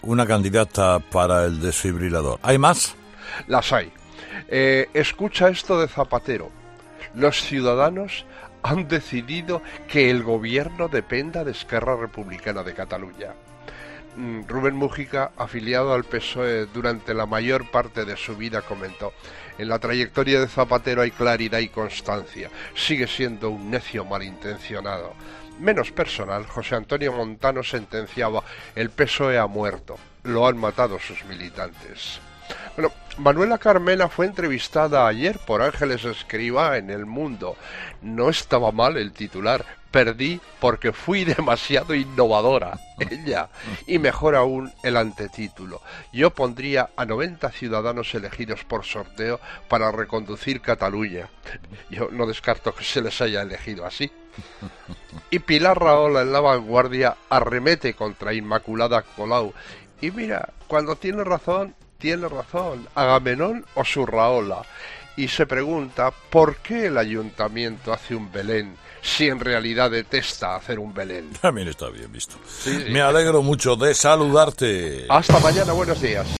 una candidata para el desfibrilador. ¿Hay más? Las hay. Escucha esto de Zapatero. Los ciudadanos han decidido que el gobierno dependa de Esquerra Republicana de Cataluña. Rubén Mújica, afiliado al PSOE durante la mayor parte de su vida, comentó: en la trayectoria de Zapatero hay claridad y constancia. Sigue siendo un necio malintencionado. Menos personal, José Antonio Montano sentenciaba: el PSOE ha muerto, lo han matado sus militantes. Bueno, Manuela Carmena fue entrevistada ayer por Ángeles Escrivá en El Mundo. No estaba mal el titular: perdí porque fui demasiado innovadora, ella. Y mejor aún el antetítulo: yo pondría a 90 ciudadanos elegidos por sorteo para reconducir Cataluña. Yo no descarto que se les haya elegido así. Y Pilar Rahola en La Vanguardia arremete contra Inmaculada Colau. Y mira, cuando tiene razón, Agamenón o su Rahola. Y se pregunta por qué el ayuntamiento hace un Belén si en realidad detesta hacer un Belén. También está bien visto. Sí. Me alegro mucho de saludarte. Hasta mañana, buenos días.